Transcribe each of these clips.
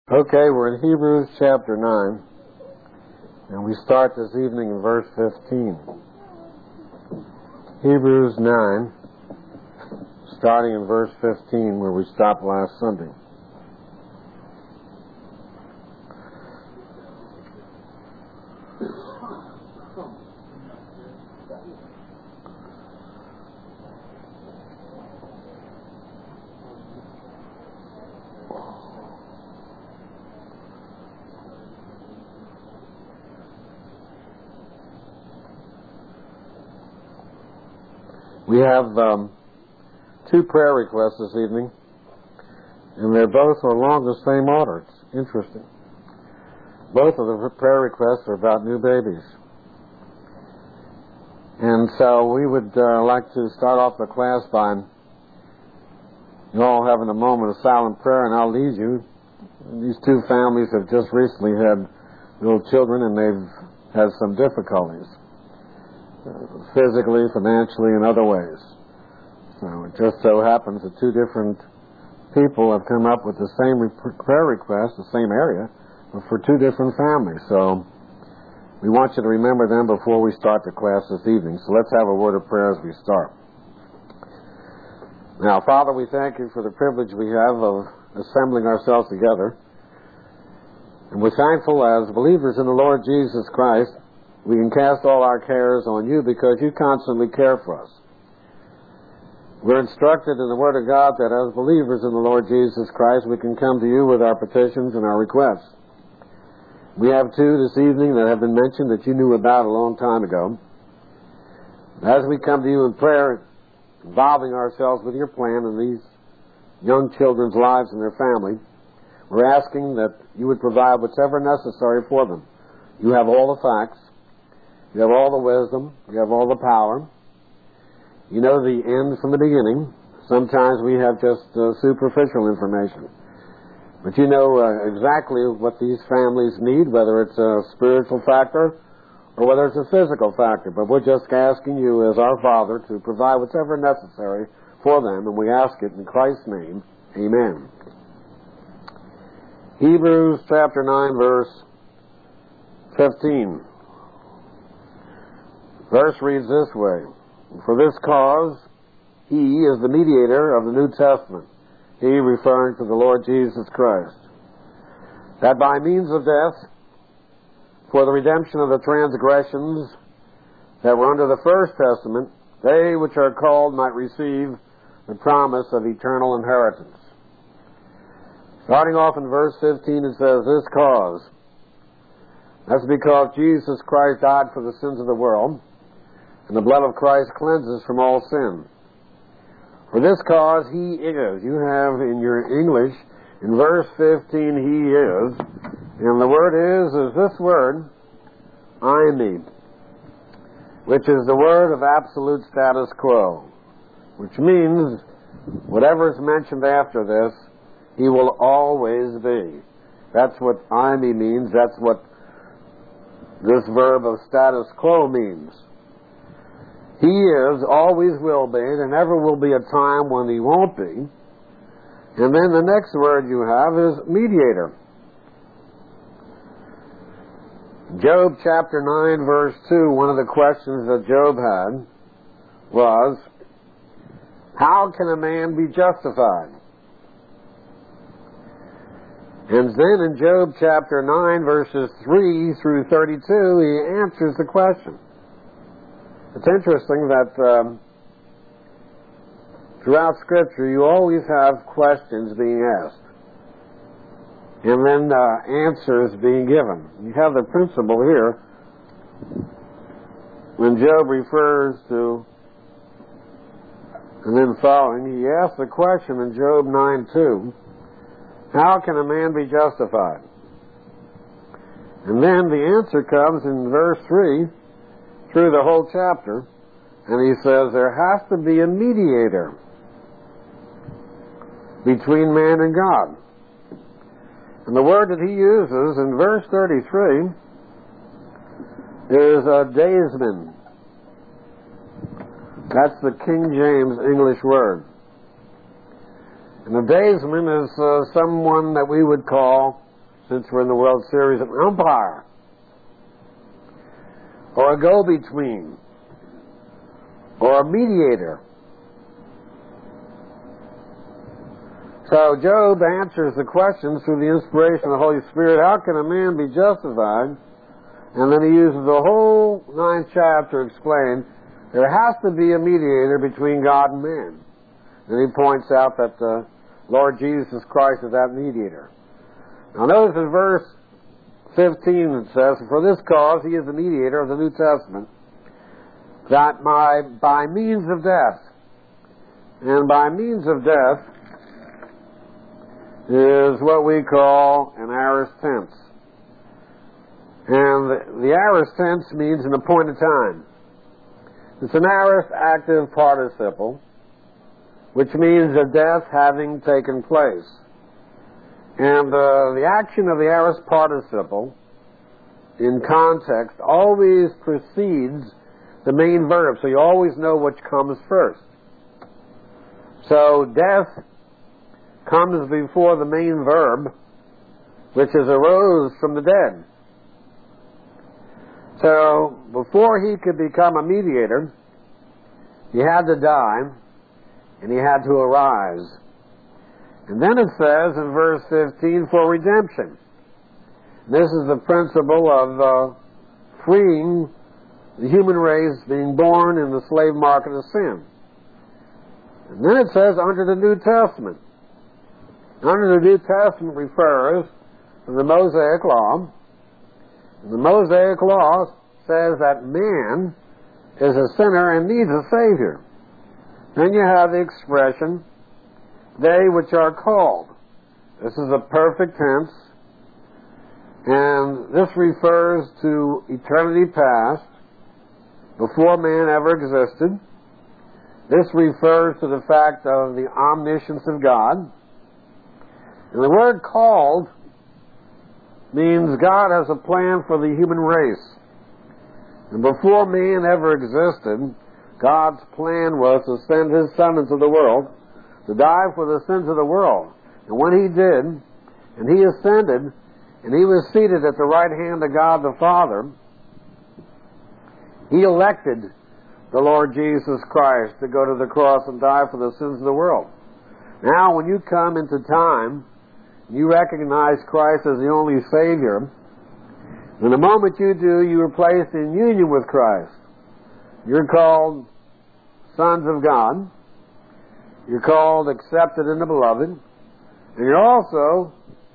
Okay, we're in Hebrews chapter 9, and we start this evening in verse 15. Hebrews 9, starting in verse 15, where we stopped last Sunday. We have two prayer requests this evening, and they're both along the same order. It's interesting. Both of the prayer requests are about new babies. And so we would like to start off the class by you all having a moment of silent prayer, and I'll lead you. These two families have just recently had little children, and they've had some difficulties. Physically, financially, and other ways. So it just so happens that two different people have come up with the same prayer request, the same area, but for two different families. So we want you to remember them before we start the class this evening. So let's have a word of prayer as we start. Now, Father, we thank you for the privilege we have of assembling ourselves together. And we're thankful as believers in the Lord Jesus Christ, we can cast all our cares on you because you constantly care for us. We're instructed in the Word of God that as believers in the Lord Jesus Christ, we can come to you with our petitions and our requests. We have two this evening that have been mentioned that you knew about a long time ago. As we come to you in prayer, involving ourselves with your plan in these young children's lives and their family, we're asking that you would provide whatever necessary for them. You have all the facts. You have all the wisdom. You have all the power. You know the end from the beginning. Sometimes we have just superficial information. But you know exactly what these families need, whether it's a spiritual factor or whether it's a physical factor. But we're just asking you as our Father to provide whatever necessary for them, and we ask it in Christ's name. Amen. Hebrews chapter 9, verse 15. Verse reads this way: For this cause he is the mediator of the New Testament, he referring to the Lord Jesus Christ, that by means of death, for the redemption of the transgressions that were under the First Testament, they which are called might receive the promise of eternal inheritance. Starting off in verse 15, it says, this cause. That's because Jesus Christ died for the sins of the world, and the blood of Christ cleanses from all sin. For this cause he is. You have in your English, in verse 15, he is. And the word is this word, eimi, which is the word of absolute status quo, which means whatever is mentioned after this, he will always be. That's what eimi means. That's what this verb of status quo means. He is, always will be, there never will be a time when he won't be. And then the next word you have is mediator. Job chapter 9, verse 2, one of the questions that Job had was, how can a man be justified? And then in Job chapter 9, verses 3 through 32, he answers the question. It's interesting that throughout Scripture you always have questions being asked and then answers being given. You have the principle here when Job refers to and then following, he asks the question in Job 9:2, how can a man be justified? And then the answer comes in verse 3 through the whole chapter, and he says there has to be a mediator between man and God. And the word that he uses in verse 33 is a daysman. That's the King James English word. And a daysman is someone that we would call since we're in the World Series, an umpire or a go-between or a mediator. So Job answers the question through the inspiration of the Holy Spirit, how can a man be justified? And then he uses the whole 9th chapter to explain there has to be a mediator between God and man. And he points out that the Lord Jesus Christ is that mediator. Now notice in verse 15 it says, for this cause he is the mediator of the New Testament, that by means of death, and by means of death is what we call an aorist tense. And the aorist tense means an appointed time. It's an aorist active participle, which means a death having taken place. And the action of the aorist participle, in context, always precedes the main verb, so you always know which comes first. So death comes before the main verb, which is arose from the dead. So before he could become a mediator, he had to die, and he had to arise. And then it says in verse 15, for redemption. This is the principle of freeing the human race being born in the slave market of sin. And then it says under the New Testament. Under the New Testament refers to the Mosaic Law. And the Mosaic Law says that man is a sinner and needs a Savior. Then you have the expression, they which are called. This is a perfect tense, and this refers to eternity past, before man ever existed. This refers to the fact of the omniscience of God. And the word called means God has a plan for the human race. And before man ever existed, God's plan was to send His Son into the world to die for the sins of the world. And when He did, and He ascended, and He was seated at the right hand of God the Father, He elected the Lord Jesus Christ to go to the cross and die for the sins of the world. Now, when you come into time, you recognize Christ as the only Savior. And the moment you do, you are placed in union with Christ. You're called sons of God. You're called accepted in the beloved. And you're also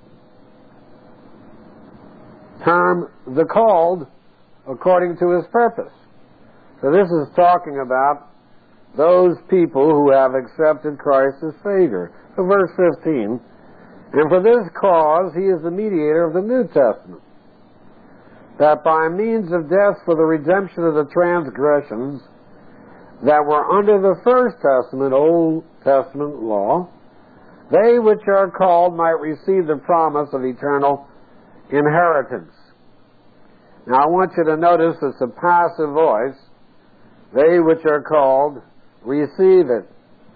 termed the called according to His purpose. So this is talking about those people who have accepted Christ as Savior. So verse 15, and for this cause He is the mediator of the New Testament, that by means of death for the redemption of the transgressions that were under the First Testament, Old Testament law, they which are called might receive the promise of eternal inheritance. Now I want you to notice it's a passive voice. They which are called receive it.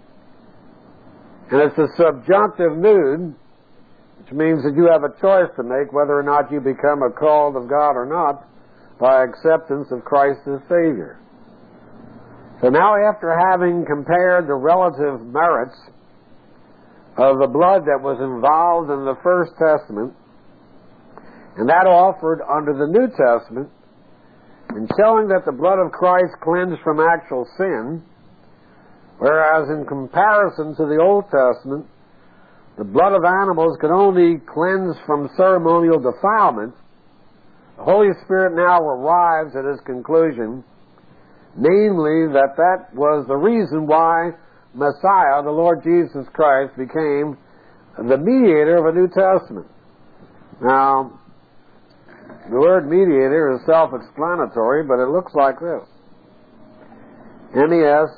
And it's a subjunctive mood, which means that you have a choice to make whether or not you become a called of God or not by acceptance of Christ as Savior. So now, after having compared the relative merits of the blood that was involved in the First Testament and that offered under the New Testament, and showing that the blood of Christ cleansed from actual sin, whereas in comparison to the Old Testament, the blood of animals could only cleanse from ceremonial defilement, the Holy Spirit now arrives at His conclusion, namely that was the reason why Messiah, the Lord Jesus Christ, became the mediator of a New Testament. Now, the word mediator is self-explanatory, but it looks like this. MESITES.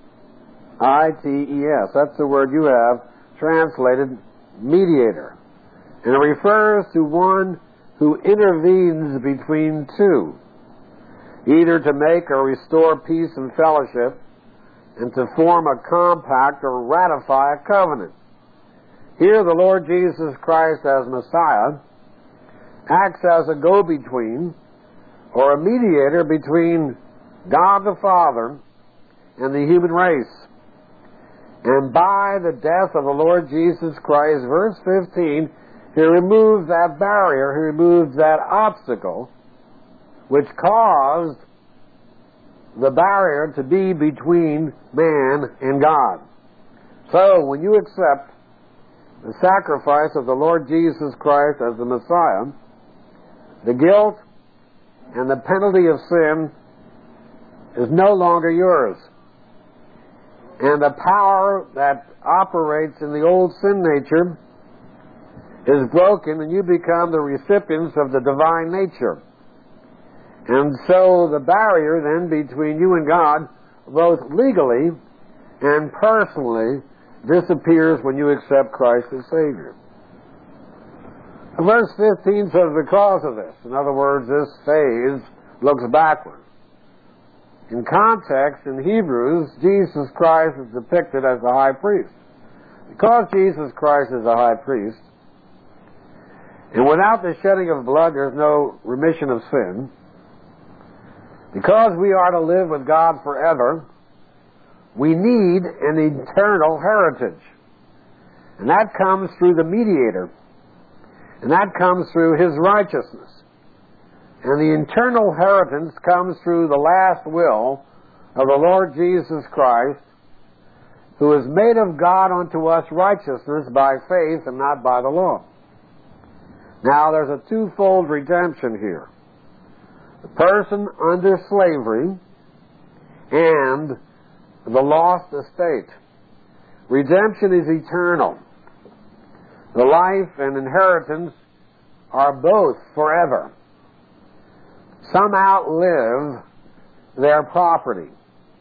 That's the word you have translated mediator. And it refers to one who intervenes between two, either to make or restore peace and fellowship, and to form a compact or ratify a covenant. Here the Lord Jesus Christ as Messiah acts as a go-between or a mediator between God the Father and the human race. And by the death of the Lord Jesus Christ, verse 15, he removes that barrier, he removes that obstacle which caused the barrier to be between man and God. So, when you accept the sacrifice of the Lord Jesus Christ as the Messiah, the guilt and the penalty of sin is no longer yours. And the power that operates in the old sin nature is broken, and you become the recipients of the divine nature. And so the barrier then between you and God, both legally and personally, disappears when you accept Christ as Savior. Verse 15 says because of this. In other words, this phase looks backward. In context, in Hebrews, Jesus Christ is depicted as the high priest. Because Jesus Christ is the high priest, and without the shedding of blood there's no remission of sin, because we are to live with God forever, we need an eternal heritage. And that comes through the mediator. And that comes through his righteousness. And the eternal inheritance comes through the last will of the Lord Jesus Christ, who is made of God unto us righteousness by faith and not by the law. Now, there's a twofold redemption here. The person under slavery and the lost estate. Redemption is eternal. The life and inheritance are both forever. Some outlive their property.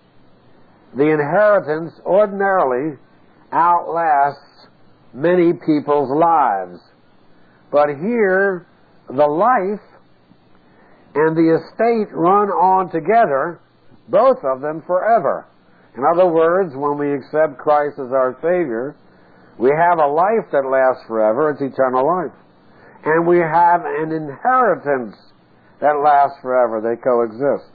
The inheritance ordinarily outlasts many people's lives. But here, the life and the estate run on together, both of them forever. In other words, when we accept Christ as our Savior, we have a life that lasts forever, it's eternal life. And we have an inheritance that lasts forever, they coexist.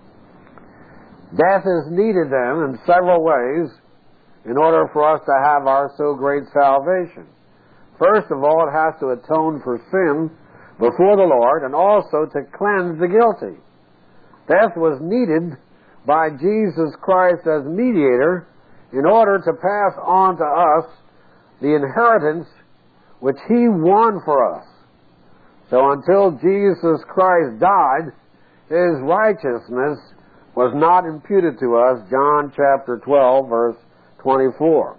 Death is needed then in several ways in order for us to have our so great salvation. First of all, it has to atone for sin before the Lord and also to cleanse the guilty. Death was needed by Jesus Christ as mediator in order to pass on to us the inheritance which he won for us. So until Jesus Christ died, his righteousness was not imputed to us, John chapter 12, verse 24.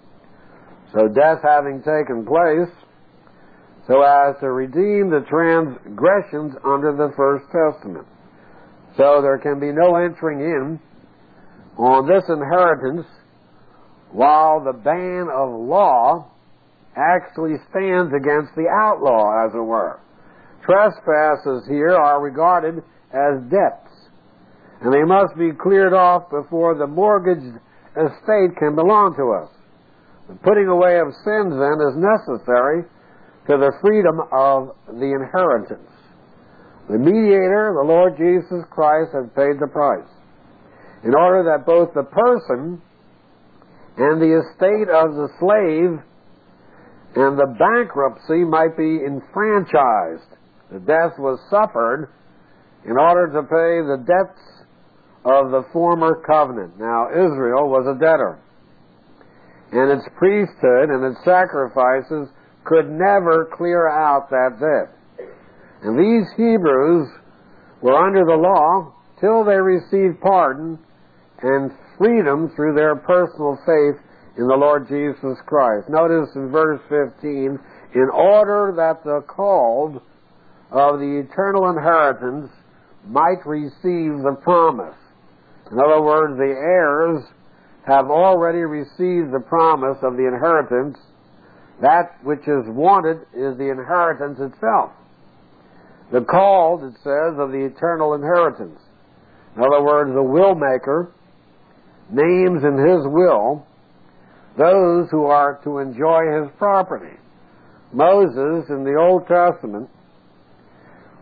So death having taken place, so as to redeem the transgressions under the First Testament. So there can be no entering in on this inheritance while the ban of law actually stands against the outlaw, as it were. Trespasses here are regarded as debts, and they must be cleared off before the mortgaged estate can belong to us. The putting away of sins, then, is necessary to the freedom of the inheritance. The mediator, the Lord Jesus Christ, has paid the price in order that both the person and the estate of the slave and the bankruptcy might be enfranchised. The death was suffered in order to pay the debts of the former covenant. Now, Israel was a debtor, and its priesthood and its sacrifices could never clear out that debt. And these Hebrews were under the law till they received pardon and freedom through their personal faith in the Lord Jesus Christ. Notice in verse 15, in order that the called of the eternal inheritance might receive the promise. In other words, the heirs have already received the promise of the inheritance. That which is wanted is the inheritance itself. The called, it says, of the eternal inheritance. In other words, the will maker names in his will those who are to enjoy his property. Moses, in the Old Testament,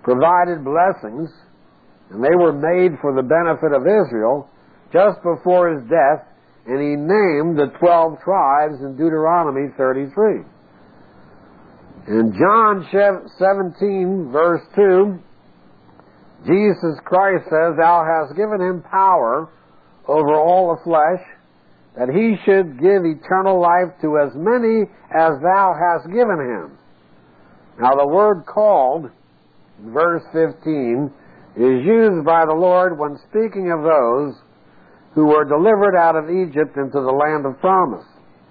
provided blessings, and they were made for the benefit of Israel just before his death, and he named the 12 tribes in Deuteronomy 33. In John 17, verse 2, Jesus Christ says, "Thou hast given him power over all the flesh, that he should give eternal life to as many as thou hast given him." Now the word "called," in verse 15, is used by the Lord when speaking of those who were delivered out of Egypt into the land of promise.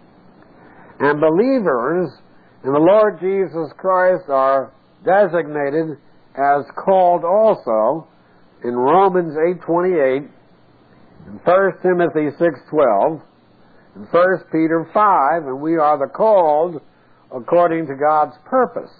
And believers in the Lord Jesus Christ are designated as called also in Romans 8:28, in 1 Timothy 6:12, in 1 Peter 5, and we are the called according to God's purpose.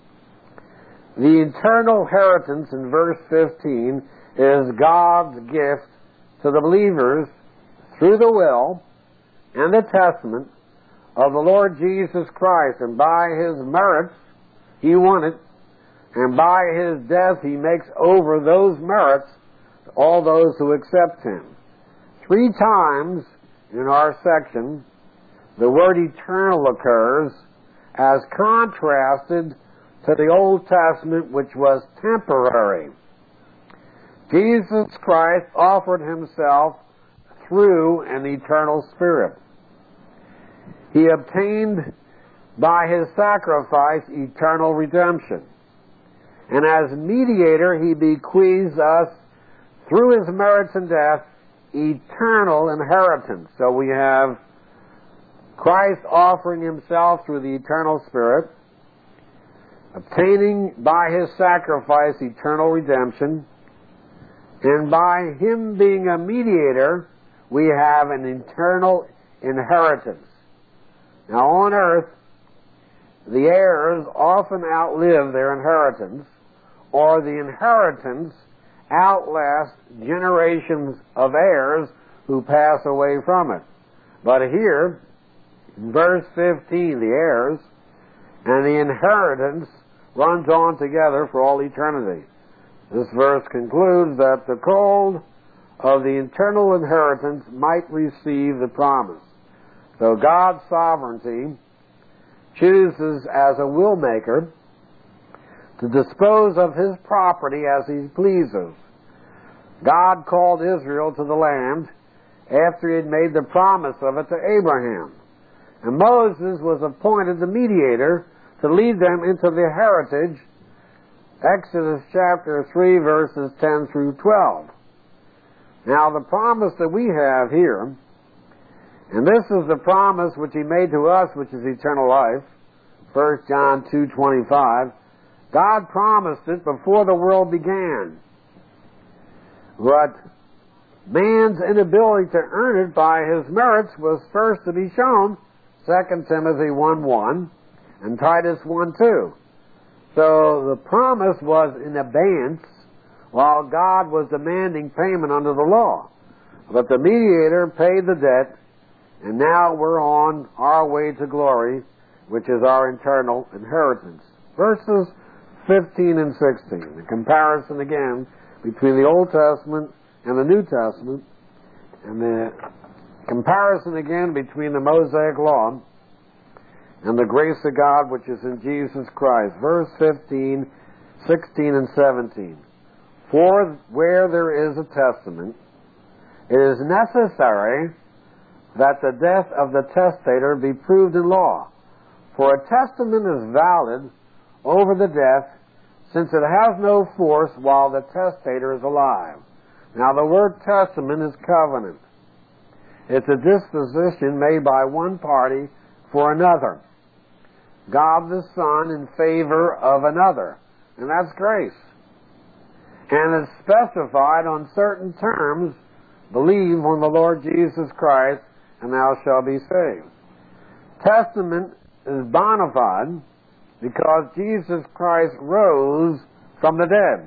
The eternal inheritance in verse 15 is God's gift to the believers through the will and the testament of the Lord Jesus Christ, and by his merits he won it, and by his death he makes over those merits to all those who accept him. 3 times in our section the word eternal occurs as contrasted to the Old Testament, which was temporary. Jesus Christ offered himself through an eternal Spirit. He obtained by his sacrifice eternal redemption. And as mediator, he bequeaths us, through his merits and death, eternal inheritance. So we have Christ offering himself through the eternal Spirit, obtaining by his sacrifice eternal redemption, and by him being a mediator, we have an eternal inheritance. Now on earth, the heirs often outlive their inheritance, or the inheritance outlasts generations of heirs who pass away from it. But here, in verse 15, the heirs and the inheritance runs on together for all eternity. This verse concludes that the called of the eternal inheritance might receive the promise. So God's sovereignty chooses as a will maker to dispose of his property as he pleases. God called Israel to the land after he had made the promise of it to Abraham. And Moses was appointed the mediator to lead them into the heritage, Exodus chapter 3, verses 10 through 12. Now the promise that we have here, and this is the promise which he made to us, which is eternal life, 1 John 2:25, God promised it before the world began. But man's inability to earn it by his merits was first to be shown, 2 Timothy 1:1 and Titus 1:2. So the promise was in abeyance while God was demanding payment under the law. But the mediator paid the debt, and now we're on our way to glory, which is our eternal inheritance. Verses 15 and 16, the comparison again between the Old Testament and the New Testament, and the comparison again between the Mosaic Law and the grace of God which is in Jesus Christ. Verse 15, 16, and 17. For where there is a testament, it is necessary that the death of the testator be proved in law. For a testament is valid over the death, since it has no force while the testator is alive. Now the word testament is covenant. It's a disposition made by one party for another. God the Son in favor of another. And that's grace. And it's specified on certain terms. Believe on the Lord Jesus Christ, and thou shalt be saved. Testament is bona fide because Jesus Christ rose from the dead.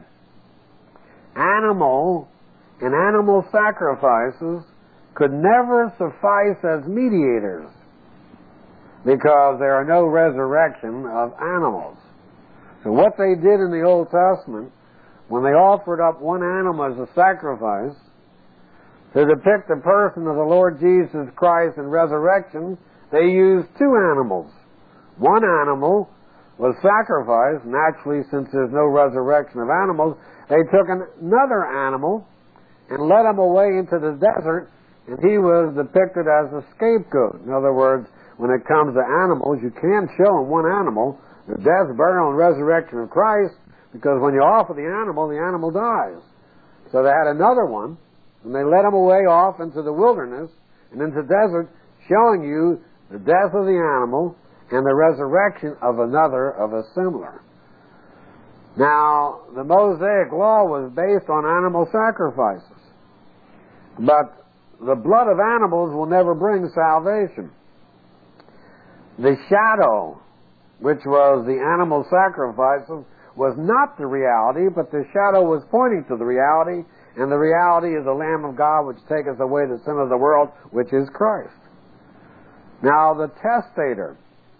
Animal and animal sacrifices could never suffice as mediators because there are no resurrection of animals. So what they did in the Old Testament when they offered up one animal as a sacrifice to depict the person of the Lord Jesus Christ in resurrection, they used two animals. One animal was sacrificed. Naturally, since there's no resurrection of animals, they took another animal and led him away into the desert, and he was depicted as a scapegoat. In other words, when it comes to animals, you can't show in one animal the death, burial, and resurrection of Christ, because when you offer the animal dies. So they had another one, and they led him away off into the wilderness and into the desert, showing you the death of the animal and the resurrection of another of a similar. Now, the Mosaic law was based on animal sacrifices, but the blood of animals will never bring salvation. The shadow, which was the animal sacrifices, was not the reality, but the shadow was pointing to the reality, and the reality is the Lamb of God which taketh away the sin of the world, which is Christ. Now, the testator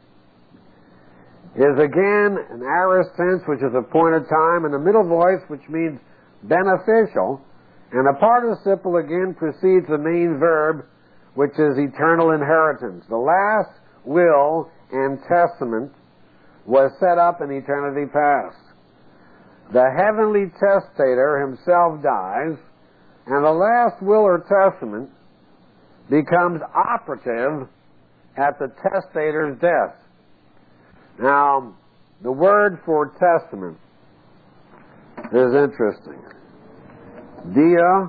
is again an aorist tense, which is appointed time, and the middle voice, which means beneficial, and a participle again precedes the main verb, which is eternal inheritance. The last will and testament was set up in eternity past. The heavenly testator himself dies, and the last will or testament becomes operative at the testator's death. Now, the word for testament is interesting. Dia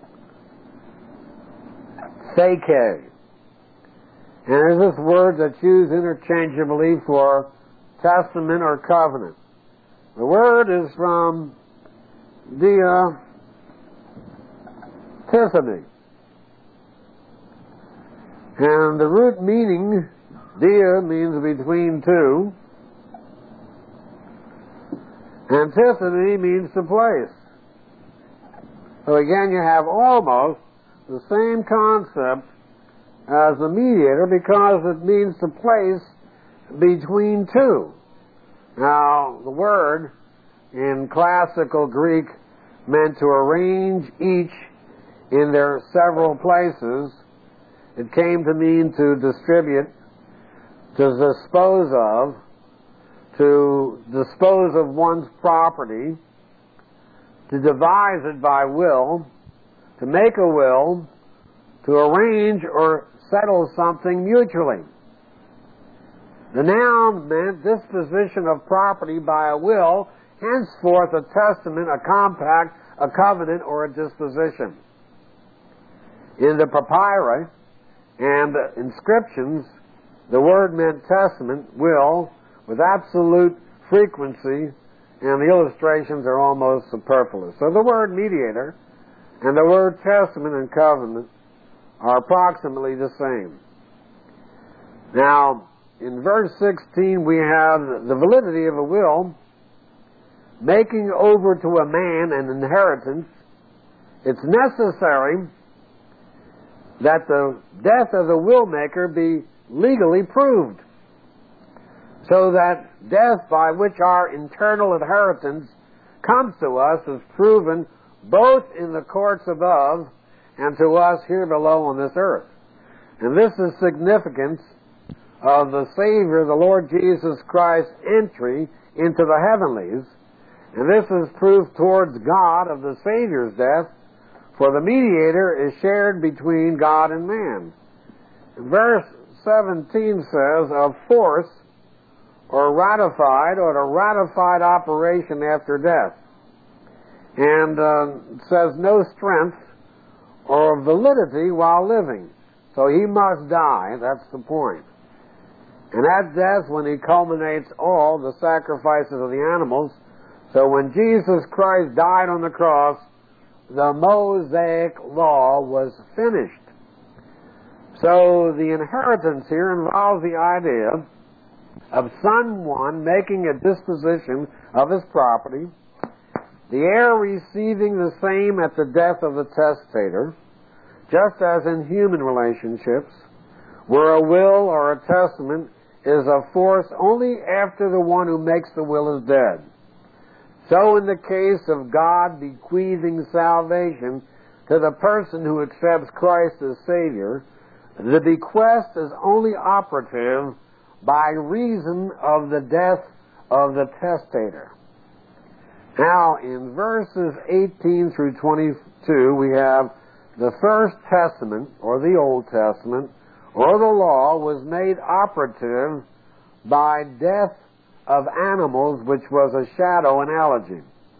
theke. And there's this word that's used interchangeably for testament or covenant. The word is from dia tithemi. And the root meaning, dia means between two, and tithemi means to place. So again, you have almost the same concept as the mediator, because it means to place between two. Now, the word in classical Greek meant to arrange each in their several places. It came to mean to distribute, to dispose of one's property, to devise it by will, to make a will, to arrange or settle something mutually. The noun meant disposition of property by a will, henceforth a testament, a compact, a covenant, or a disposition. In the papyri and inscriptions, the word meant testament, will, with absolute frequency, and the illustrations are almost superfluous. So the word mediator and the word testament and covenant are approximately the same. Now, in verse 16, we have the validity of a will, making over to a man an inheritance. It's necessary that the death of the will maker be legally proved, so that death by which our internal inheritance comes to us is proven both in the courts above and to us here below on this earth. And this is significance of the Savior, the Lord Jesus Christ's entry into the heavenlies. And this is proof towards God of the Savior's death, for the mediator is shared between God and man. Verse 17 says, of force, or ratified, or a ratified operation after death. And says no strength or validity while living. So he must die, that's the point. And at death, when he culminates all the sacrifices of the animals, so when Jesus Christ died on the cross, the Mosaic law was finished. So the inheritance here involves the idea of someone making a disposition of his property, the heir receiving the same at the death of the testator, just as in human relationships, where a will or a testament is of force only after the one who makes the will is dead. So in the case of God bequeathing salvation to the person who accepts Christ as Savior, the bequest is only operative by reason of the death of the testator. Now, in verses 18 through 22, we have the First Testament, or the Old Testament, or the law was made operative by death of animals, which was a shadow analogy.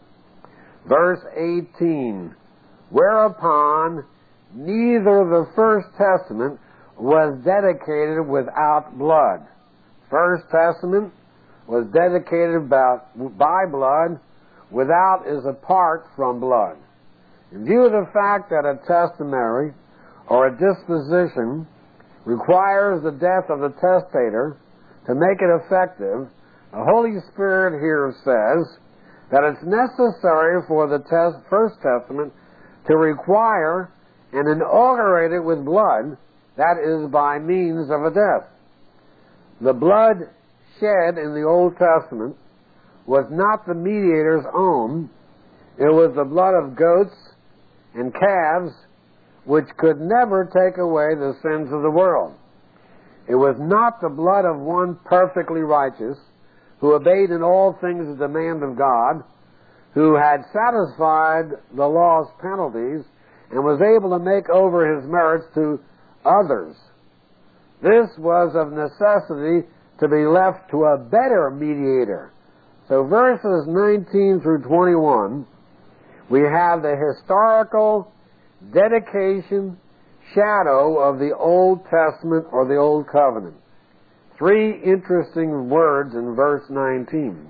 Verse 18, whereupon neither the First Testament was dedicated without blood. First Testament was dedicated by blood, without is apart from blood. In view of the fact that a testimony or a disposition requires the death of the testator to make it effective, the Holy Spirit here says that it's necessary for the First Testament to require and inaugurate it with blood, that is, by means of a death. The blood shed in the Old Testament was not the mediator's own. It was the blood of goats and calves, which could never take away the sins of the world. It was not the blood of one perfectly righteous, who obeyed in all things the demand of God, who had satisfied the law's penalties, and was able to make over his merits to others. This was of necessity to be left to a better mediator. So verses 19 through 21, we have the historical dedication shadow of the Old Testament or the Old Covenant. Three interesting words in verse 19.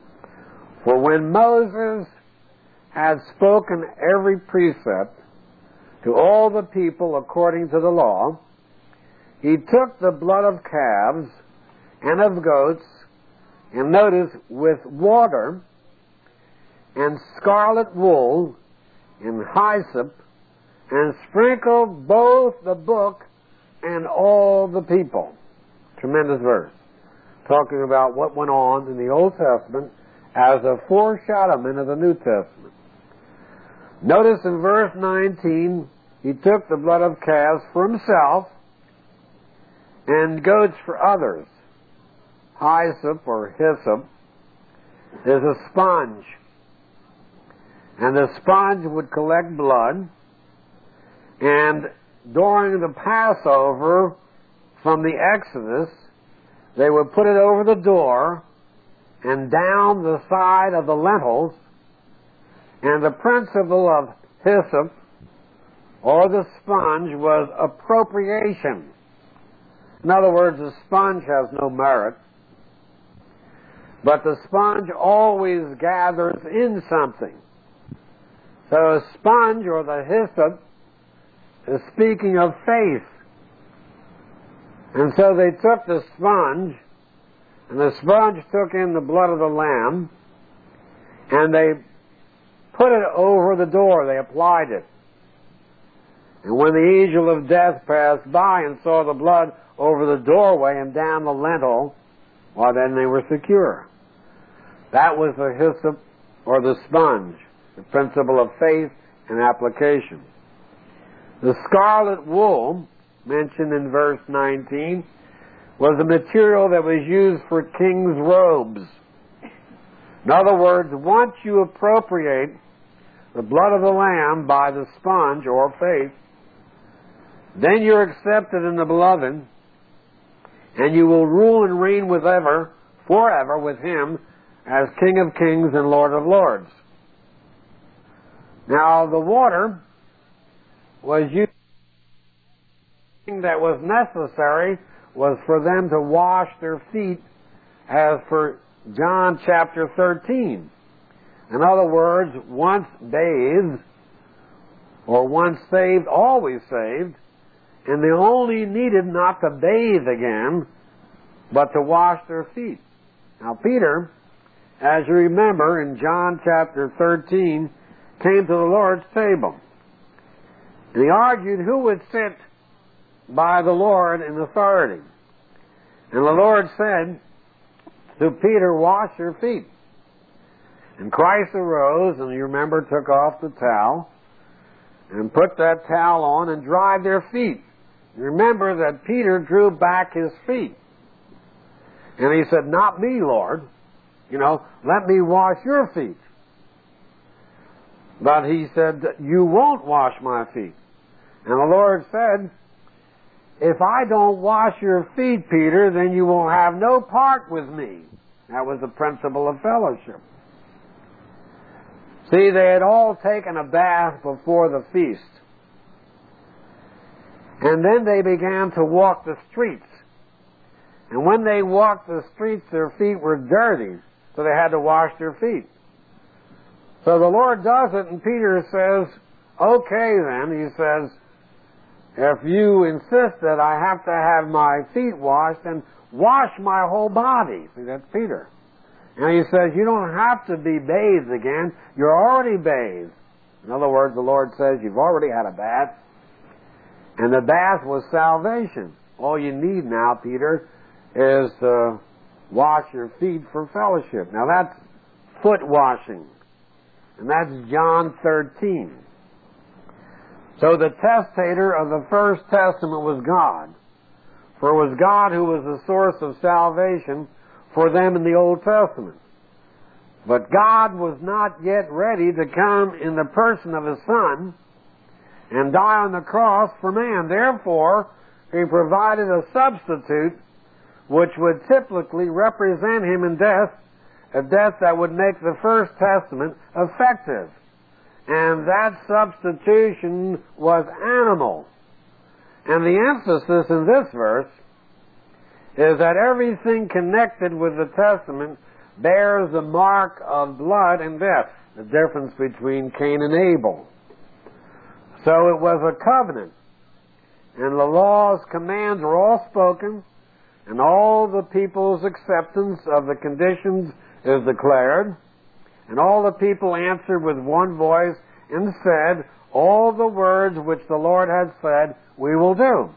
For when Moses had spoken every precept to all the people according to the law, he took the blood of calves and of goats, and notice, with water and scarlet wool and hyssop, and sprinkled both the book and all the people. Tremendous verse, talking about what went on in the Old Testament as a foreshadowment of the New Testament. Notice in verse 19, he took the blood of calves for himself and goats for others. Hyssop or hyssop is a sponge, and the sponge would collect blood, and during the Passover from the Exodus, they would put it over the door and down the side of the lentils, and the principle of hyssop or the sponge was appropriation. In other words, the sponge has no merit, but the sponge always gathers in something. So a sponge or the hyssop is speaking of faith. And so they took the sponge, and the sponge took in the blood of the lamb, and they put it over the door. They applied it. And when the angel of death passed by and saw the blood over the doorway and down the lintel, well, then they were secure. That was the hyssop or the sponge, the principle of faith and application. The scarlet wool, mentioned in verse 19, was the material that was used for king's robes. In other words, once you appropriate the blood of the lamb by the sponge or faith, then you're accepted in the beloved, and you will rule and reign forever with him as King of Kings and Lord of Lords. Now, the water was used. The thing that was necessary was for them to wash their feet, as per John chapter 13. In other words, once bathed, or once saved, always saved, and they only needed not to bathe again, but to wash their feet. Now, Peter, as you remember, in John chapter 13, came to the Lord's table. And he argued who would sit by the Lord in authority. And the Lord said to Peter, wash your feet. And Christ arose, and you remember, took off the towel, and put that towel on and dried their feet. You remember that Peter drew back his feet. And he said, "Not me, Lord. Let me wash your feet." But he said, "You won't wash my feet." And the Lord said, "If I don't wash your feet, Peter, then you will have no part with me." That was the principle of fellowship. See, they had all taken a bath before the feast. And then they began to walk the streets. And when they walked the streets, their feet were dirty, so they had to wash their feet. So the Lord does it, and Peter says, "Okay then," he says, "if you insist that I have to have my feet washed, then wash my whole body." See, that's Peter. And he says, "You don't have to be bathed again. You're already bathed." In other words, the Lord says, you've already had a bath. And the bath was salvation. All you need now, Peter, is to wash your feet for fellowship. Now that's foot washing. And that's John 13. So the testator of the First Testament was God. For it was God who was the source of salvation for them in the Old Testament. But God was not yet ready to come in the person of His Son and die on the cross for man. Therefore, He provided a substitute which would typically represent Him in death, a death that would make the First Testament effective. And that substitution was animal. And the emphasis in this verse is that everything connected with the Testament bears the mark of blood and death, the difference between Cain and Abel. So it was a covenant, and the law's commands were all spoken, and all the people's acceptance of the conditions is declared, and all the people answered with one voice and said, "All the words which the Lord had said, we will do."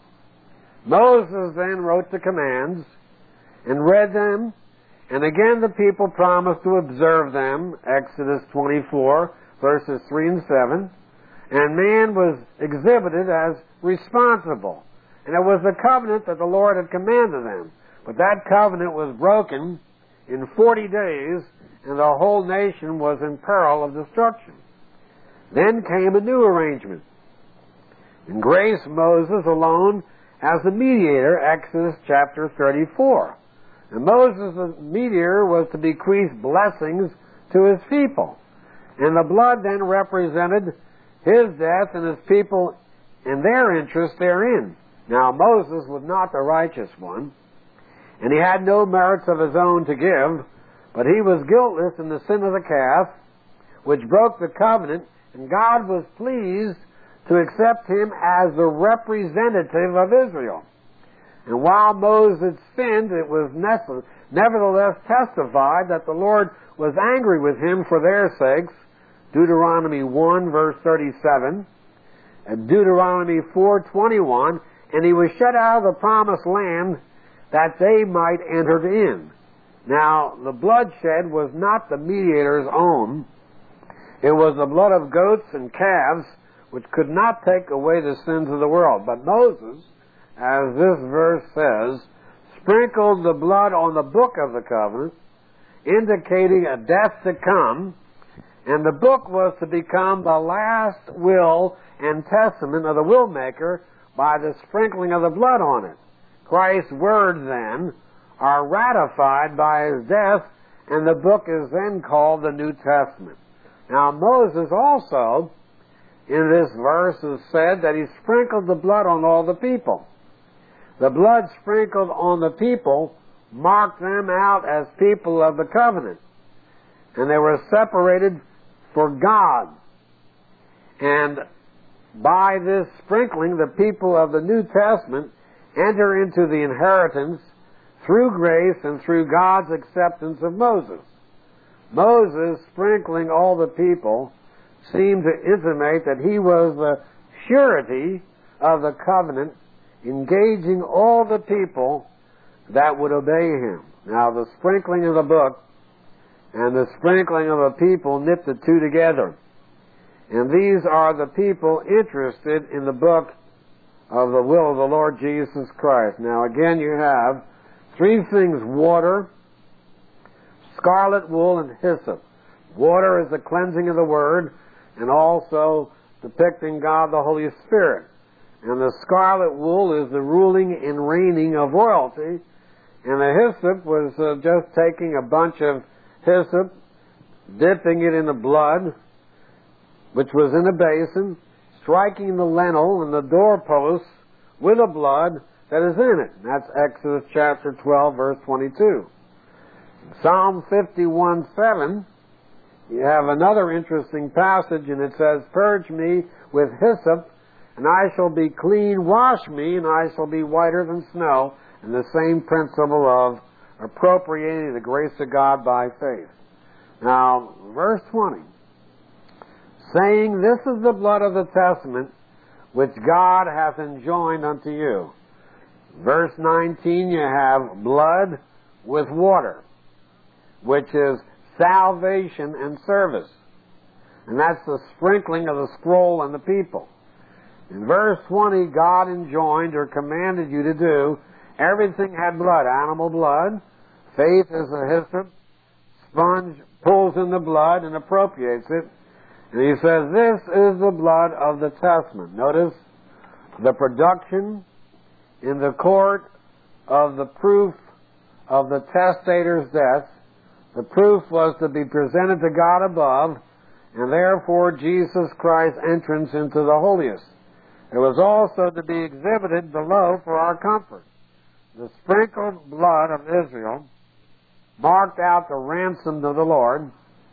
Moses then wrote the commands and read them, and again the people promised to observe them, Exodus 24, verses 3 and 7, and man was exhibited as responsible. And it was the covenant that the Lord had commanded them. But that covenant was broken in 40 days, and the whole nation was in peril of destruction. Then came a new arrangement. In grace, Moses alone as the mediator, Exodus chapter 34. And Moses, the mediator, was to bequeath blessings to his people. And the blood then represented his death and his people and their interest therein. Now, Moses was not the righteous one, and he had no merits of his own to give, but he was guiltless in the sin of the calf, which broke the covenant, and God was pleased to accept him as the representative of Israel. And while Moses sinned, it was nevertheless testified that the Lord was angry with him for their sakes, Deuteronomy 1, verse 37, and Deuteronomy 4:21, and he was shut out of the promised land that they might enter in. Now, the bloodshed was not the mediator's own. It was the blood of goats and calves, which could not take away the sins of the world. But Moses, as this verse says, sprinkled the blood on the book of the covenant, indicating a death to come, and the book was to become the last will and testament of the will maker by the sprinkling of the blood on it. Christ's words, then, are ratified by his death, and the book is then called the New Testament. Now, Moses also, in this verse, is said that he sprinkled the blood on all the people. The blood sprinkled on the people marked them out as people of the covenant, and they were separated for God. And by this sprinkling, the people of the New Testament enter into the inheritance through grace and through God's acceptance of Moses. Moses, sprinkling all the people, seemed to intimate that he was the surety of the covenant, engaging all the people that would obey him. Now, the sprinkling of the book and the sprinkling of a people knit the two together. And these are the people interested in the book of the will of the Lord Jesus Christ. Now again you have three things: water, scarlet wool, and hyssop. Water is the cleansing of the Word, and also depicting God the Holy Spirit. And the scarlet wool is the ruling and reigning of royalty, and the hyssop was just taking a bunch of hyssop, dipping it in the blood, which was in a basin, striking the lintel and the doorposts with the blood that is in it. That's Exodus chapter 12, verse 22. Psalm 51:7, you have another interesting passage, and it says, "Purge me with hyssop, and I shall be clean. Wash me, and I shall be whiter than snow." And the same principle of appropriating the grace of God by faith. Now, verse 20, saying, "This is the blood of the testament which God hath enjoined unto you." Verse 19, you have blood with water, which is salvation and service. And that's the sprinkling of the scroll and the people. In verse 20, God enjoined or commanded you to do. Everything had blood, animal blood. Faith is a hyssop. Sponge pulls in the blood and appropriates it. And he says, this is the blood of the testament. Notice the production in the court of the proof of the testator's death. The proof was to be presented to God above, and therefore Jesus Christ's entrance into the holiest. It was also to be exhibited below for our comfort. The sprinkled blood of Israel marked out the ransom of the Lord,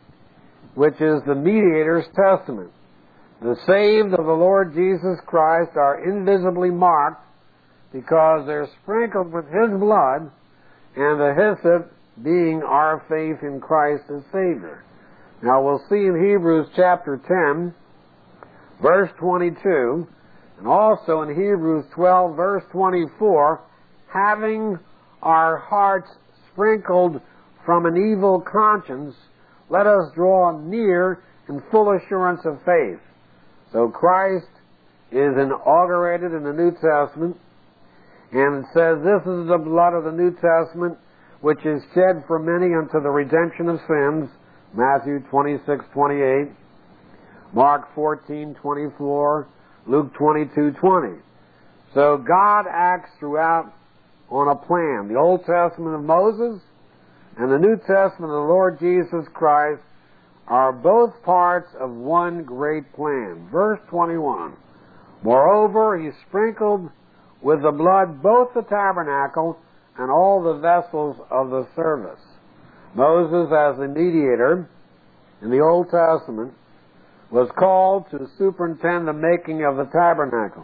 which is the mediator's testament. The saved of the Lord Jesus Christ are invisibly marked because they're sprinkled with His blood, and the hyssop being our faith in Christ as Savior. Now we'll see in Hebrews chapter 10, verse 22, and also in Hebrews 12, verse 24, having our hearts sprinkled from an evil conscience, let us draw near in full assurance of faith. So Christ is inaugurated in the New Testament, and it says, this is the blood of the New Testament, which is shed for many unto the redemption of sins, Matthew 26:28, Mark 14:24, Luke 22:20. So God acts throughout on a plan. The Old Testament of Moses and the New Testament of the Lord Jesus Christ are both parts of one great plan. Verse 21, moreover, He sprinkled with the blood both the tabernacle and all the vessels of the service. Moses, as the mediator in the Old Testament, was called to superintend the making of the tabernacle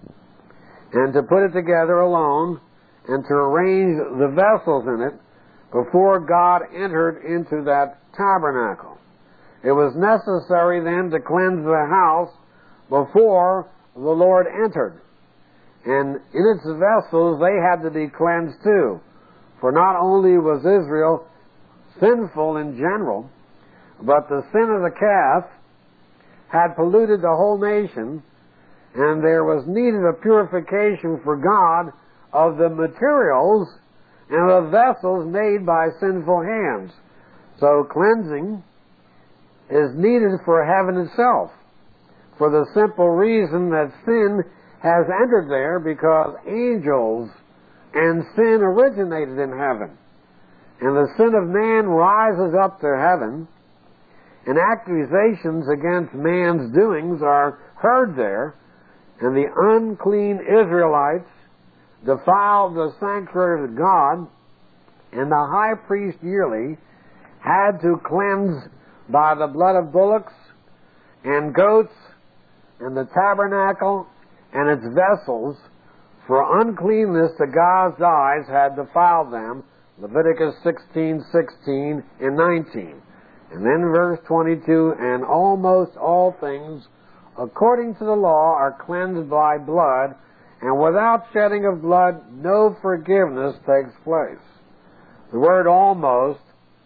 and to put it together alone and to arrange the vessels in it before God entered into that tabernacle. It was necessary then to cleanse the house before the Lord entered. And in its vessels they had to be cleansed too. For not only was Israel sinful in general, but the sin of the calf had polluted the whole nation, and there was needed a purification for God of the materials and the vessels made by sinful hands. So cleansing is needed for heaven itself, for the simple reason that sin has entered there because angels and sin originated in heaven. And the sin of man rises up to heaven, and accusations against man's doings are heard there, and the unclean Israelites defiled the sanctuary of God, and the high priest yearly had to cleanse by the blood of bullocks and goats and the tabernacle and its vessels, for uncleanness to God's eyes had defiled them, Leviticus 16:16 and 19. And then verse 22, and almost all things according to the law are cleansed by blood, and without shedding of blood no forgiveness takes place. The word almost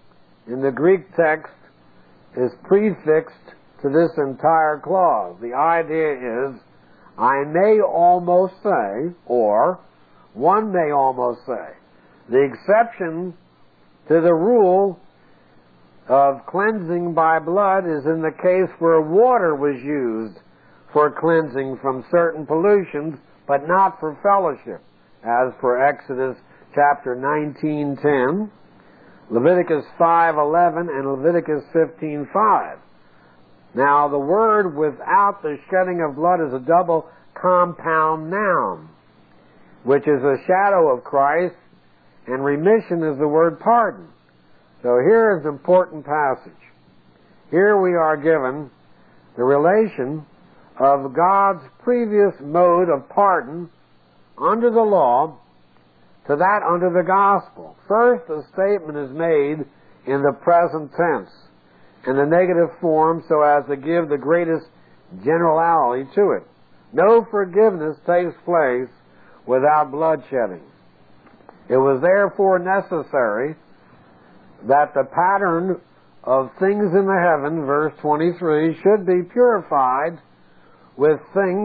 in the Greek text is prefixed to this entire clause. The idea is, I may almost say, or one may almost say. The exception to the rule of cleansing by blood is in the case where water was used for cleansing from certain pollutions, but not for fellowship, as for Exodus chapter 19:10, Leviticus 5:11, and Leviticus 15:5. Now, the word without the shedding of blood is a double compound noun, which is a shadow of Christ, and remission is the word pardon. So here is an important passage. Here we are given the relation of God's previous mode of pardon under the law to that under the gospel. First, the statement is made in the present tense, in the negative form, so as to give the greatest generality to it. No forgiveness takes place without bloodshedding. It was therefore necessary that the pattern of things in the heaven, verse 23, should be purified with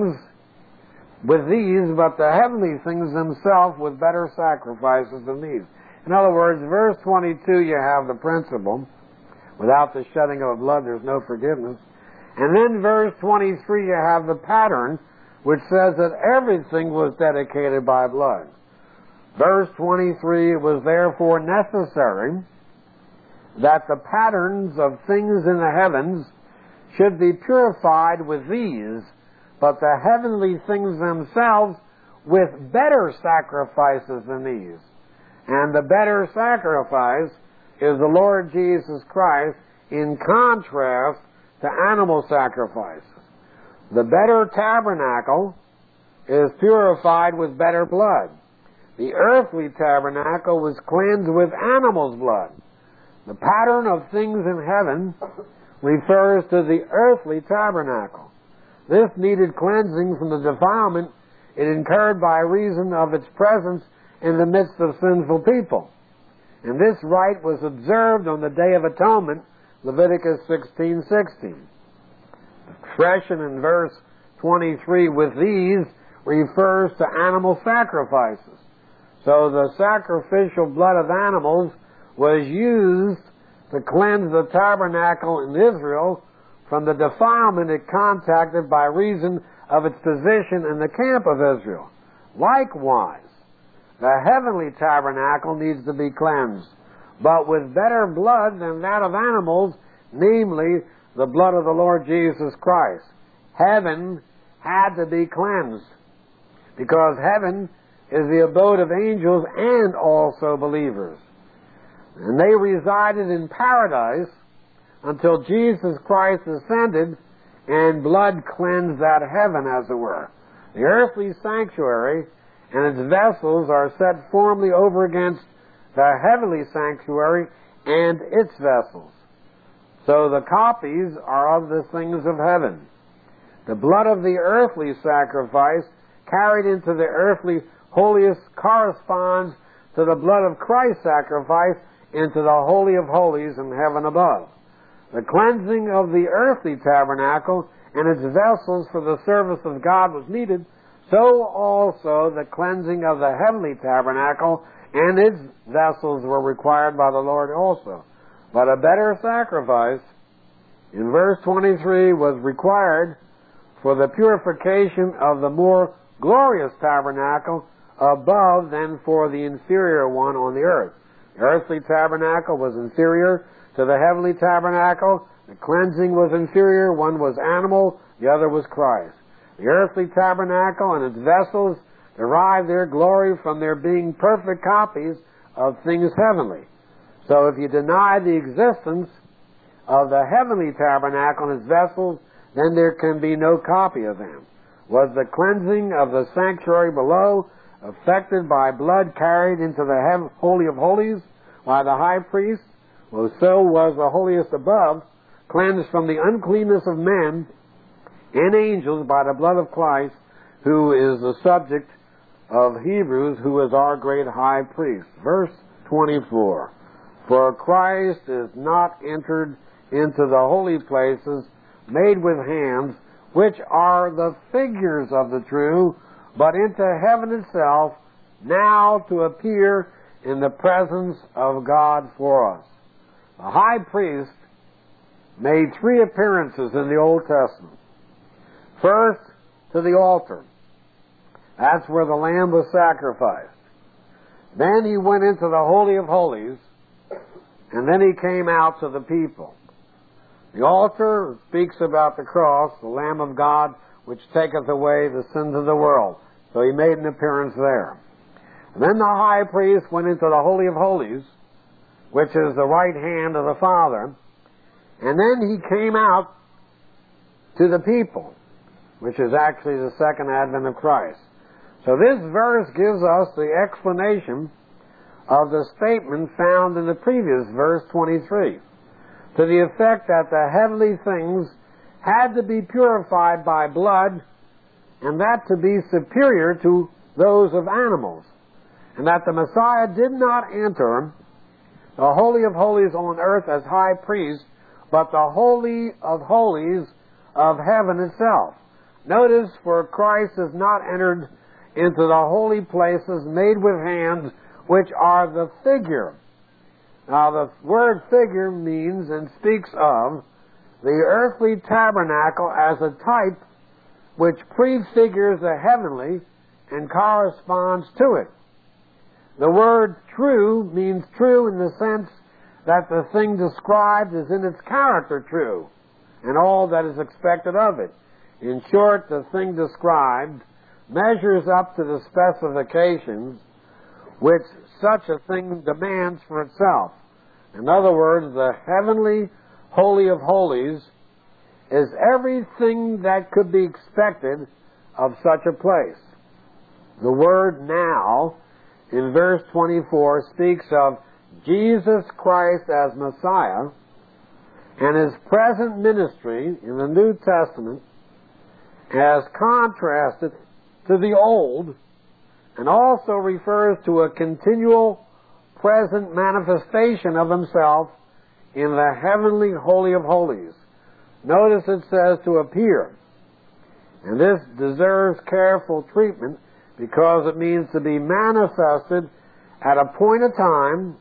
these, but the heavenly things themselves with better sacrifices than these. In other words, verse 22, you have the principle. Without the shedding of blood, there's no forgiveness. And then verse 23, you have the pattern, which says that everything was dedicated by blood. Verse 23, it was therefore necessary that the patterns of things in the heavens should be purified with these, but the heavenly things themselves with better sacrifices than these. And the better sacrifice is the Lord Jesus Christ in contrast to animal sacrifices. The better tabernacle is purified with better blood. The earthly tabernacle was cleansed with animal's blood. The pattern of things in heaven refers to the earthly tabernacle. This needed cleansing from the defilement it incurred by reason of its presence in the midst of sinful people. And this rite was observed on the Day of Atonement, Leviticus 16:16. The expression in verse 23, with these, refers to animal sacrifices. So the sacrificial blood of animals was used to cleanse the tabernacle in Israel from the defilement it contacted by reason of its position in the camp of Israel. Likewise, the heavenly tabernacle needs to be cleansed, but with better blood than that of animals, namely the blood of the Lord Jesus Christ. Heaven had to be cleansed, because heaven is the abode of angels and also believers. And they resided in paradise until Jesus Christ ascended and blood cleansed that heaven, as it were. The earthly sanctuary and its vessels are set formally over against the heavenly sanctuary and its vessels. So the copies are of the things of heaven. The blood of the earthly sacrifice carried into the earthly holiest corresponds to the blood of Christ's sacrifice into the Holy of Holies in heaven above. The cleansing of the earthly tabernacle and its vessels for the service of God was needed, so also the cleansing of the heavenly tabernacle and its vessels were required by the Lord also. But a better sacrifice, in verse 23, was required for the purification of the more glorious tabernacle above than for the inferior one on the earth. The earthly tabernacle was inferior to the heavenly tabernacle. The cleansing was inferior. One was animal, the other was Christ. The earthly tabernacle and its vessels derive their glory from their being perfect copies of things heavenly. So if you deny the existence of the heavenly tabernacle and its vessels, then there can be no copy of them. Was the cleansing of the sanctuary below affected by blood carried into the Holy of Holies by the high priest? Well, so was the holiest above cleansed from the uncleanness of men and angels by the blood of Christ, who is the subject of Hebrews, who is our great high priest. Verse 24. For Christ is not entered into the holy places made with hands, which are the figures of the true, but into heaven itself, now to appear in the presence of God for us. The high priest made 3 appearances in the Old Testament. First, to the altar. That's where the lamb was sacrificed. Then he went into the Holy of Holies, and then he came out to the people. The altar speaks about the cross, the Lamb of God, which taketh away the sins of the world. So he made an appearance there. And then the high priest went into the Holy of Holies, which is the right hand of the Father, and then he came out to the people, which is actually the second advent of Christ. So this verse gives us the explanation of the statement found in the previous verse 23, to the effect that the heavenly things had to be purified by blood, and that to be superior to those of animals, and that the Messiah did not enter the Holy of Holies on earth as high priest, but the Holy of Holies of heaven itself. Notice, for Christ has not entered into the holy places made with hands, which are the figure. Now, the word figure means and speaks of the earthly tabernacle as a type which prefigures the heavenly and corresponds to it. The word true means true in the sense that the thing described is in its character true, and all that is expected of it. In short, the thing described measures up to the specifications which such a thing demands for itself. In other words, the heavenly Holy of Holies is everything that could be expected of such a place. The word now in verse 24 speaks of Jesus Christ as Messiah, and his present ministry in the New Testament as contrasted to the Old, and also refers to a continual present manifestation of himself in the heavenly Holy of Holies. Notice it says to appear. And this deserves careful treatment because it means to be manifested at a point of time.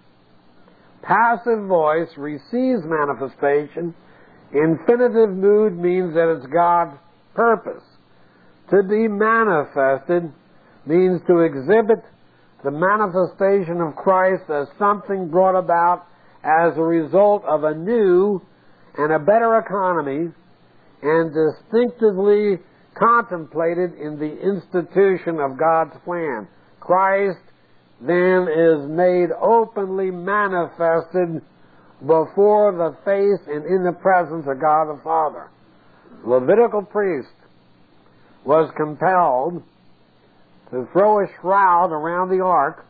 Passive voice receives manifestation. Infinitive mood means that it's God's purpose. To be manifested means to exhibit the manifestation of Christ as something brought about as a result of a new and a better economy, and distinctively contemplated in the institution of God's plan. Christ then is made openly manifested before the face and in the presence of God the Father. The Levitical priest was compelled to throw a shroud around the ark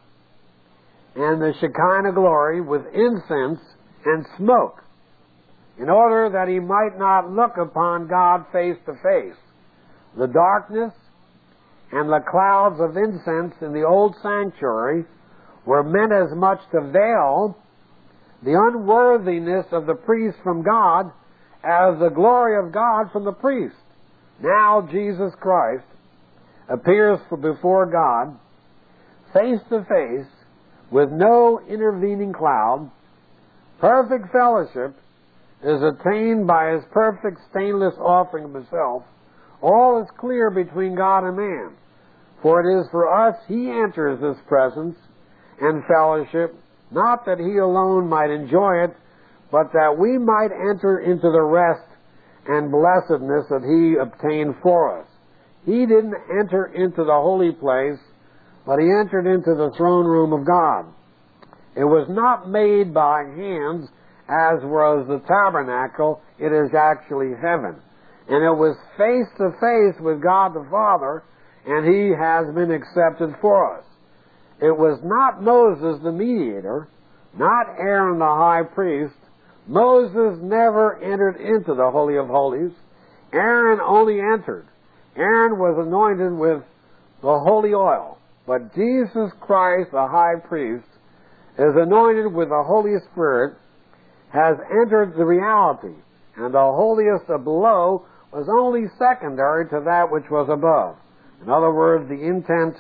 and the Shekinah glory with incense and smoke, in order that he might not look upon God face to face. The darkness and the clouds of incense in the old sanctuary were meant as much to veil the unworthiness of the priest from God as the glory of God from the priest. Now Jesus Christ appears before God face to face with no intervening cloud. Perfect fellowship is attained by his perfect stainless offering of himself. All is clear between God and man. For it is for us he enters this presence and fellowship, not that he alone might enjoy it, but that we might enter into the rest and blessedness that he obtained for us. He didn't enter into the holy place, but he entered into the throne room of God. It was not made by hands, as was the tabernacle. It is actually heaven. And it was face to face with God the Father, and he has been accepted for us. It was not Moses the mediator, not Aaron the high priest. Moses never entered into the Holy of Holies. Aaron only entered. Aaron was anointed with the holy oil. But Jesus Christ, the high priest, is anointed with the Holy Spirit, has entered the reality, and the holiest below was only secondary to that which was above. In other words, the intent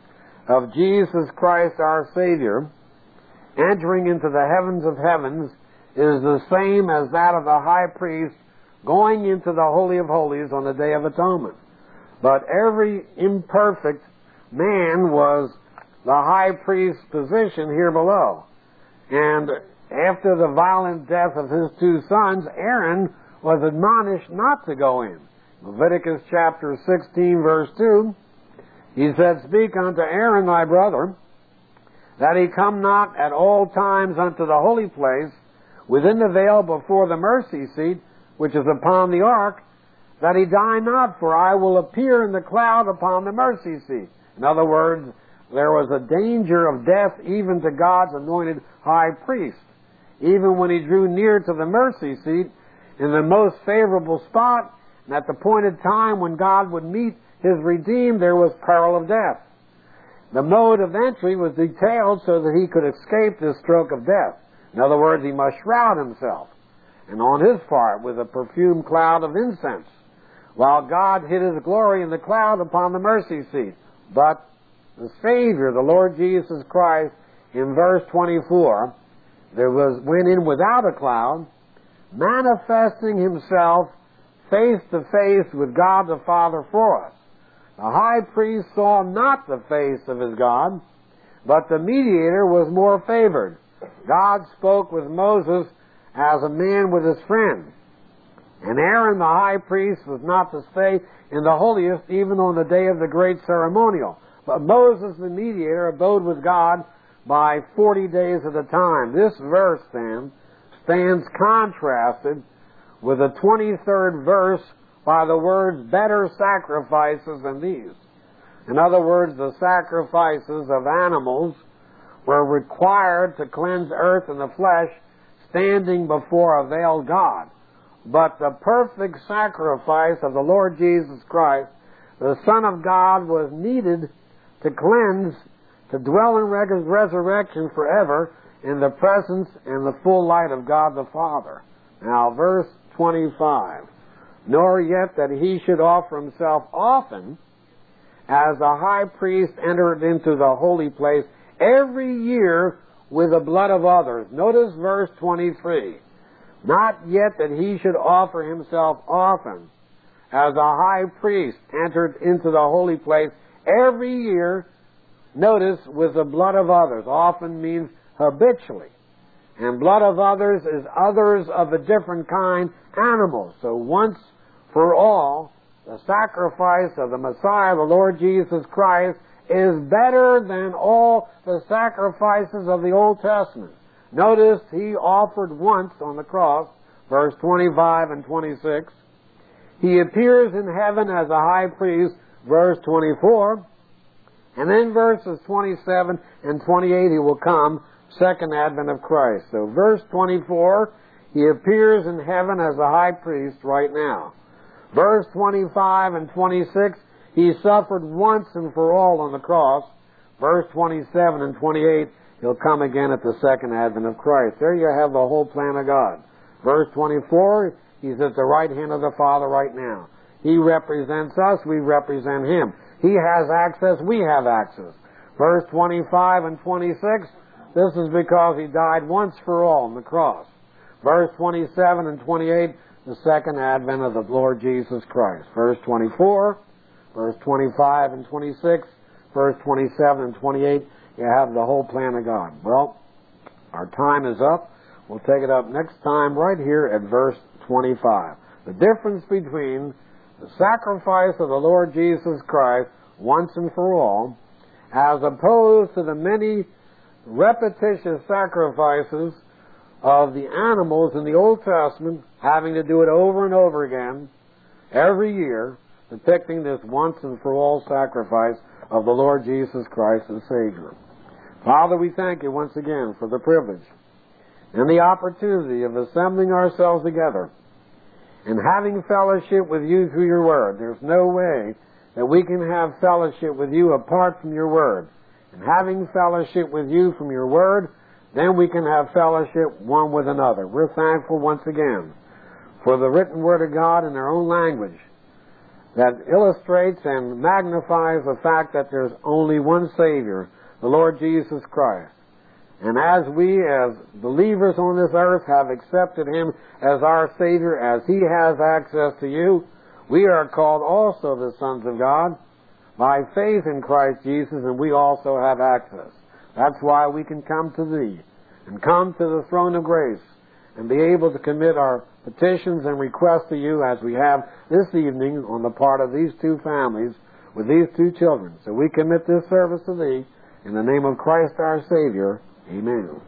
of Jesus Christ our Savior entering into the heavens of heavens is the same as that of the high priest going into the Holy of Holies on the Day of Atonement. But every imperfect man was the high priest's position here below. And after the violent death of his two sons, Aaron was admonished not to go in. Leviticus chapter 16, verse 2, he said, "Speak unto Aaron thy brother, that he come not at all times unto the holy place, within the veil before the mercy seat, which is upon the ark, that he die not, for I will appear in the cloud upon the mercy seat." In other words, there was a danger of death even to God's anointed high priest. Even when he drew near to the mercy seat, in the most favorable spot, and at the appointed time when God would meet his redeemed, there was peril of death. The mode of entry was detailed so that he could escape this stroke of death. In other words, he must shroud himself, and on his part with a perfumed cloud of incense, while God hid his glory in the cloud upon the mercy seat. But the Savior, the Lord Jesus Christ, in verse 24, went in without a cloud, manifesting himself face to face with God the Father for us. The high priest saw not the face of his God, but the mediator was more favored. God spoke with Moses as a man with his friend. And Aaron the high priest was not to stay in the holiest even on the day of the great ceremonial. But Moses the mediator abode with God by 40 days at a time. This verse then stands contrasted with the 23rd verse by the words, "better sacrifices than these." In other words, the sacrifices of animals were required to cleanse earth and the flesh, standing before a veiled God. But the perfect sacrifice of the Lord Jesus Christ, the Son of God, was needed to cleanse, to dwell in resurrection forever in the presence and the full light of God the Father. Now, verse 25. "Nor yet that he should offer himself often, as the high priest entered into the holy place every year with the blood of others." Notice verse 23. "Not yet that he should offer himself often, as the high priest entered into the holy place every year," notice, "with the blood of others." Often means habitually. And blood of others is others of a different kind, animals. So once for all, the sacrifice of the Messiah, the Lord Jesus Christ, is better than all the sacrifices of the Old Testament. Notice he offered once on the cross, verse 25 and 26. He appears in heaven as a high priest, verse 24. And then verses 27 and 28, he will come, second advent of Christ. So verse 24, he appears in heaven as a high priest right now. Verse 25 and 26, he suffered once and for all on the cross. Verse 27 and 28, he'll come again at the second advent of Christ. There you have the whole plan of God. Verse 24, he's at the right hand of the Father right now. He represents us, we represent him. He has access, we have access. Verse 25 and 26, this is because he died once for all on the cross. Verse 27 and 28, the second advent of the Lord Jesus Christ. Verse 24, verse 25 and 26, verse 27 and 28, you have the whole plan of God. Well, our time is up. We'll take it up next time right here at verse 25. The difference between the sacrifice of the Lord Jesus Christ once and for all, as opposed to the many repetitious sacrifices of the animals in the Old Testament, having to do it over and over again every year, depicting this once and for all sacrifice of the Lord Jesus Christ as Savior. Father, we thank you once again for the privilege and the opportunity of assembling ourselves together and having fellowship with you through your word. There's no way that we can have fellowship with you apart from your word. And having fellowship with you from your word, then we can have fellowship one with another. We're thankful once again for the written Word of God in their own language that illustrates and magnifies the fact that there's only one Savior, the Lord Jesus Christ. And as we, as believers on this earth, have accepted Him as our Savior, as He has access to you, we are called also the sons of God by faith in Christ Jesus, and we also have access. That's why we can come to Thee and come to the throne of grace and be able to commit our petitions and requests to You as we have this evening on the part of these two families with these two children. So we commit this service to Thee in the name of Christ our Savior. Amen.